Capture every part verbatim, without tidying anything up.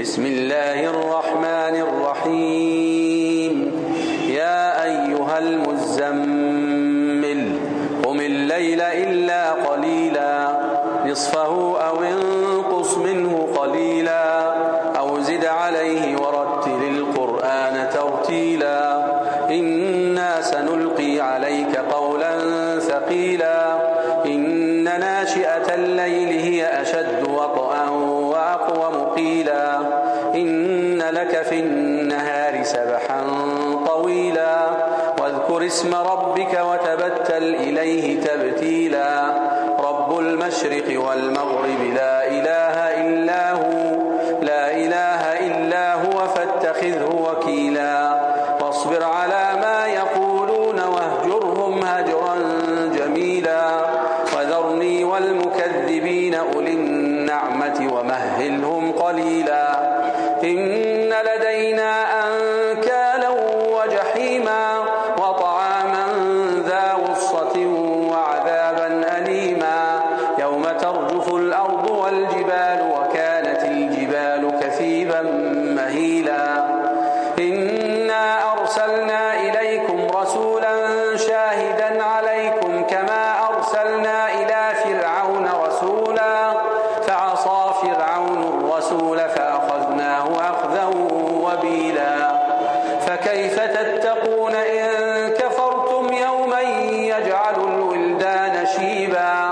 بسم الله الرحمن الرحيم يا أيها المزمل قم الليل إلا قليلا نصفه أو انقص منه قليلا أو زد عليه ورتل القرآن ترتيلا إنا سنلقي عليك قولا ثقيلا إن ناشئة الليل هي أشد وطئا وأقوم قيلا إن لك في النهار سبحا طويلا واذكر اسم ربك وتبتل إليه تبتيلا رب المشرق والمغرب لا إله إلا هو لا إله إلا هو فاتخذه وكيلا واصبر على ما يقولون واهجرهم هجرا جميلا وذرني والمكذبين أولي النعمة ومهلهم قليلا إن لدينا أنكالا وجحيما وطعاما ذا غصة وعذابا أليما يوم ترجف الأرض والجبال وكانت الجبال كثيبا مهيلا إنا أرسلنا إليكم رسولا شاهدا عليكم كما أرسلنا إلى فرعون رسولا فعصى فرعون الرسول فأخذناه أخذا وبيلا فكيف تتقون إن كفرتم يوما يجعل الولدان شيبا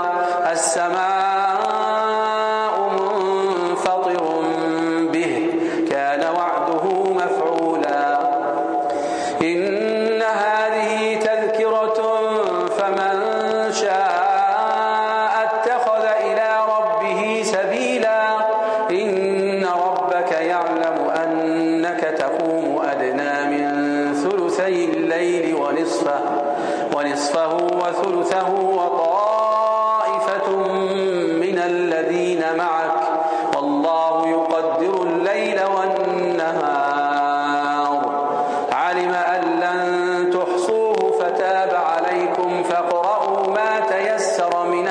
السماء منفطر به كان وعده مفعولا إن هذه تذكرة فمن شاء اتخذ إلى ربه سبيلا إن ربك يعلم أنك تقوم أدنى من ثلثي الليل ونصفه ونصفه وثلثه وطائفة من الذين معك والله يقدر الليل والنهار علم أن لن تحصوه فتاب عليكم فاقرؤوا ما تيسر من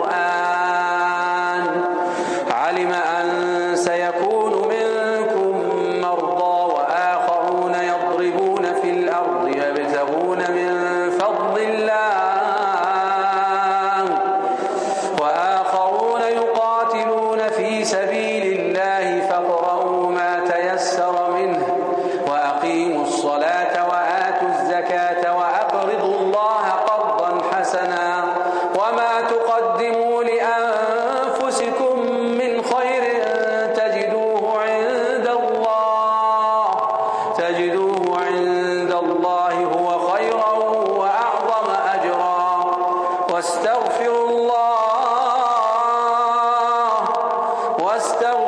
القرآن علم أن سيكون منكم مرضى وآخرون يضربون في الأرض يبتغون من فضل الله وآخرون يقاتلون في سبيل الله فاقرؤوا ما تيسر منه وأقيموا الصلاة وآتوا الزكاة وأقرضوا الله قرضا حسنا وما تقدموا لأنفسكم من خير تجدوه عند الله تجدوه عند الله هو خيرا وأعظم أجرا واستغفروا الله واستغفروا